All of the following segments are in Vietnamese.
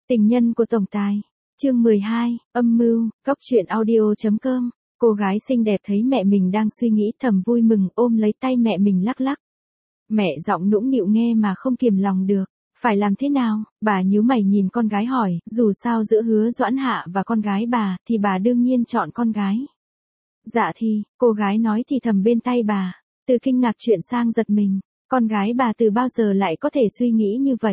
Tình nhân của tổng tài. Chương 12, âm mưu, góc truyện audio.com. Cô gái xinh đẹp thấy mẹ mình đang suy nghĩ thầm vui mừng ôm lấy tay mẹ mình lắc lắc. Mẹ giọng nũng nịu nghe mà không kiềm lòng được. Phải làm thế nào? Bà nhíu mày nhìn con gái hỏi, dù sao giữa Hứa Doãn Hạ và con gái bà, thì bà đương nhiên chọn con gái. Dạ thì, cô gái nói thì thầm bên tay bà, từ kinh ngạc chuyện sang giật mình, con gái bà từ bao giờ lại có thể suy nghĩ như vậy.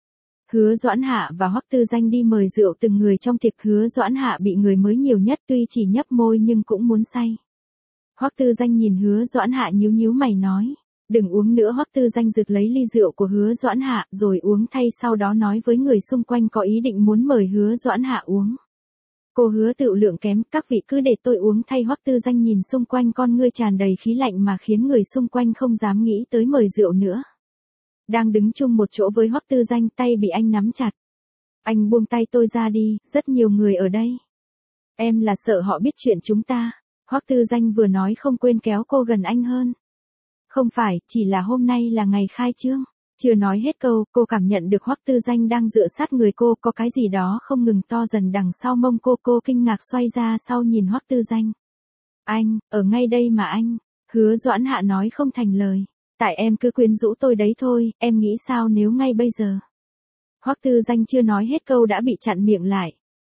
Hứa Doãn Hạ và Hoắc Tư Danh đi mời rượu từng người trong tiệc. Hứa Doãn Hạ bị người mới nhiều nhất tuy chỉ nhấp môi nhưng cũng muốn say. Hoắc Tư Danh nhìn Hứa Doãn Hạ nhíu nhíu mày nói, đừng uống nữa. Hoắc Tư Danh giật lấy ly rượu của Hứa Doãn Hạ rồi uống thay, sau đó nói với người xung quanh có ý định muốn mời Hứa Doãn Hạ uống. Cô Hứa tựu lượng kém, các vị cứ để tôi uống thay. Hoắc Tư Danh nhìn xung quanh con ngươi tràn đầy khí lạnh mà khiến người xung quanh không dám nghĩ tới mời rượu nữa. Đang đứng chung một chỗ với Hoắc Tư Danh, tay bị anh nắm chặt. Anh buông tay tôi ra đi, rất nhiều người ở đây. Em là sợ họ biết chuyện chúng ta. Hoắc Tư Danh vừa nói không quên kéo cô gần anh hơn. Không phải, chỉ là hôm nay là ngày khai trương. Chưa nói hết câu, cô cảm nhận được Hoắc Tư Danh đang dựa sát người cô, có cái gì đó không ngừng to dần đằng sau mông cô kinh ngạc xoay ra sau nhìn Hoắc Tư Danh. Anh, ở ngay đây mà anh. Hứa Doãn Hạ nói không thành lời. Tại em cứ quyến rũ tôi đấy thôi, em nghĩ sao nếu ngay bây giờ. Hoắc Tư Danh chưa nói hết câu đã bị chặn miệng lại.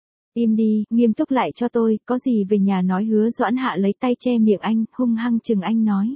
Im đi, nghiêm túc lại cho tôi, có gì về nhà nói. Hứa Doãn Hạ lấy tay che miệng anh, hung hăng chừng anh nói.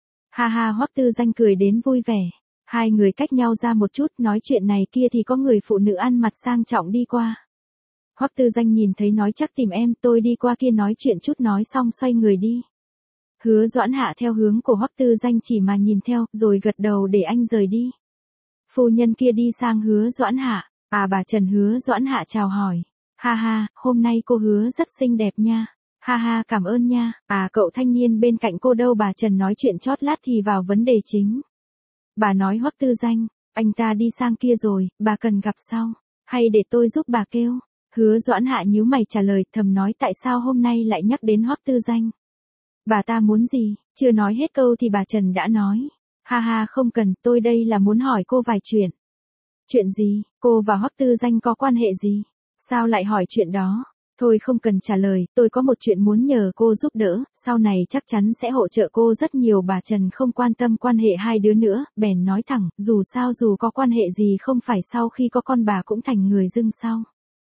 Ha ha. Hoắc Tư Danh cười đến vui vẻ. Hai người cách nhau ra một chút, nói chuyện này kia thì có người phụ nữ ăn mặc sang trọng đi qua. Hoắc Tư Danh nhìn thấy nói chắc tìm em, tôi đi qua kia nói chuyện chút, nói xong xoay người đi. Hứa Doãn Hạ theo hướng của Hoắc Tư Danh chỉ mà nhìn theo, rồi gật đầu để anh rời đi. Phu nhân kia đi sang Hứa Doãn Hạ. À, bà Trần. Hứa Doãn Hạ chào hỏi. Ha ha, hôm nay cô Hứa rất xinh đẹp nha. Ha ha, cảm ơn nha. À, cậu thanh niên bên cạnh cô đâu? Bà Trần nói chuyện chót lát thì vào vấn đề chính. Bà nói Hoắc Tư Danh, anh ta đi sang kia rồi, bà cần gặp sau, hay để tôi giúp bà kêu? Hứa Doãn Hạ nhíu mày trả lời, thầm nói tại sao hôm nay lại nhắc đến Hoắc Tư Danh. Bà ta muốn gì? Chưa nói hết câu thì bà Trần đã nói. Ha ha, không cần, tôi đây là muốn hỏi cô vài chuyện. Chuyện gì? Cô và Hoắc Tư Danh có quan hệ gì? Sao lại hỏi chuyện đó? Thôi không cần trả lời, tôi có một chuyện muốn nhờ cô giúp đỡ, sau này chắc chắn sẽ hỗ trợ cô rất nhiều. Bà Trần không quan tâm quan hệ hai đứa nữa, bèn nói thẳng, dù sao dù có quan hệ gì không phải sau khi có con bà cũng thành người dưng sau.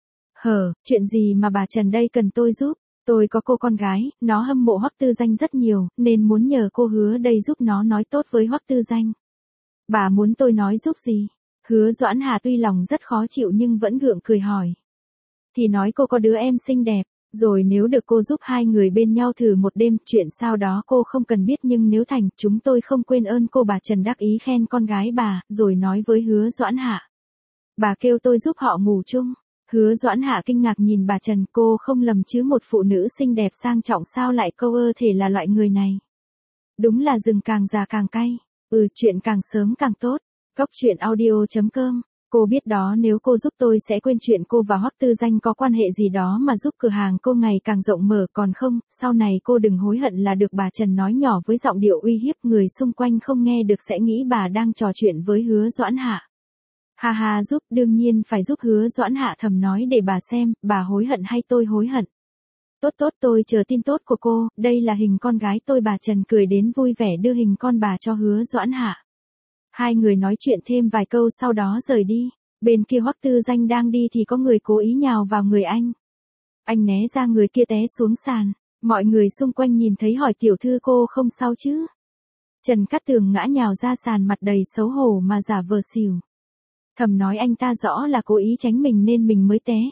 Chuyện gì mà bà Trần đây cần tôi giúp? Tôi có cô con gái, nó hâm mộ Hoắc Tư Danh rất nhiều, nên muốn nhờ cô Hứa đây giúp nó nói tốt với Hoắc Tư Danh. Bà muốn tôi nói giúp gì? Hứa Doãn Hà tuy lòng rất khó chịu nhưng vẫn gượng cười hỏi. Thì nói cô có đứa em xinh đẹp, rồi nếu được cô giúp hai người bên nhau thử một đêm, chuyện sau đó cô không cần biết, nhưng nếu thành, chúng tôi không quên ơn cô. Bà Trần đắc ý khen con gái bà, rồi nói với Hứa Doãn Hạ. Bà kêu tôi giúp họ ngủ chung. Hứa Doãn Hạ kinh ngạc nhìn bà Trần, cô không lầm chứ, một phụ nữ xinh đẹp sang trọng sao lại câu ơ thể là loại người này. Đúng là rừng càng già càng cay. Chuyện càng sớm càng tốt. Góc truyện audio.com. Cô biết đó, nếu cô giúp tôi sẽ quên chuyện cô và Hoắc Tư Danh có quan hệ gì đó mà giúp cửa hàng cô ngày càng rộng mở, còn không, sau này cô đừng hối hận là được. Bà Trần nói nhỏ với giọng điệu uy hiếp, người xung quanh không nghe được sẽ nghĩ bà đang trò chuyện với Hứa Doãn Hạ. Ha ha, giúp, đương nhiên phải giúp. Hứa Doãn Hạ thầm nói, để bà xem, bà hối hận hay tôi hối hận. Tốt, tôi chờ tin tốt của cô, đây là hình con gái tôi. Bà Trần cười đến vui vẻ đưa hình con bà cho Hứa Doãn Hạ. Hai người nói chuyện thêm vài câu sau đó rời đi. Bên kia Hoắc Tư Danh đang đi thì có người cố ý nhào vào người anh. Anh né ra, người kia té xuống sàn. Mọi người xung quanh nhìn thấy hỏi, tiểu thư cô không sao chứ? Trần Cát Tường ngã nhào ra sàn, mặt đầy xấu hổ mà giả vờ xỉu. Thầm nói anh ta rõ là cố ý tránh mình nên mình mới té.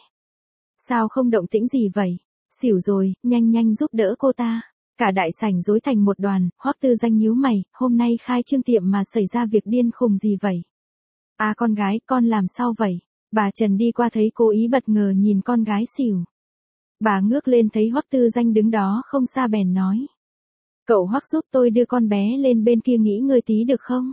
Sao không động tĩnh gì vậy? Xỉu rồi, nhanh giúp đỡ cô ta. Cả đại sảnh rối thành một đoàn. Hoắc Tư Danh nhíu mày, hôm nay khai trương tiệm mà xảy ra việc điên khùng gì vậy? À, con gái, con làm sao vậy? Bà Trần đi qua thấy cố ý bất ngờ nhìn con gái xỉu. Bà ngước lên thấy Hoắc Tư Danh đứng đó không xa bèn nói. Cậu Hoắc giúp tôi đưa con bé lên bên kia nghỉ ngơi tí được không?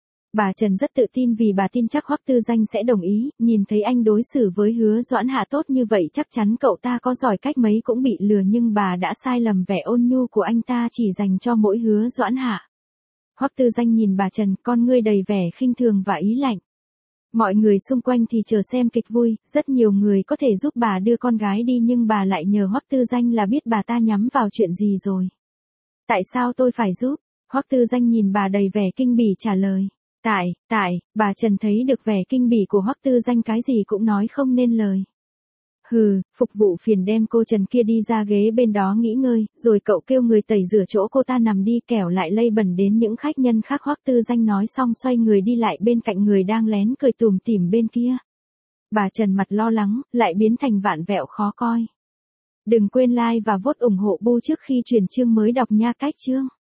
Bà Trần rất tự tin vì bà tin chắc Hoắc Tư Danh sẽ đồng ý, nhìn thấy anh đối xử với Hứa Doãn Hạ tốt như vậy chắc chắn cậu ta có giỏi cách mấy cũng bị lừa, nhưng bà đã sai lầm, vẻ ôn nhu của anh ta chỉ dành cho mỗi Hứa Doãn Hạ. Hoắc Tư Danh nhìn bà Trần, con ngươi đầy vẻ khinh thường và ý lạnh. Mọi người xung quanh thì chờ xem kịch vui, rất nhiều người có thể giúp bà đưa con gái đi nhưng bà lại nhờ Hoắc Tư Danh là biết bà ta nhắm vào chuyện gì rồi. Tại sao tôi phải giúp? Hoắc Tư Danh nhìn bà đầy vẻ kinh bỉ trả lời. Bà Trần thấy được vẻ kinh bỉ của Hoắc Tư Danh cái gì cũng nói không nên lời. Hừ, phục vụ phiền đem cô Trần kia đi ra ghế bên đó nghỉ ngơi, rồi cậu kêu người tẩy rửa chỗ cô ta nằm đi kẻo lại lây bẩn đến những khách nhân khác. Hoắc Tư Danh nói xong xoay người đi lại bên cạnh người đang lén cười tủm tỉm bên kia. Bà Trần mặt lo lắng, lại biến thành vạn vẹo khó coi. Đừng quên like và vote ủng hộ Bu trước khi truyền chương mới đọc nha. Cách chương.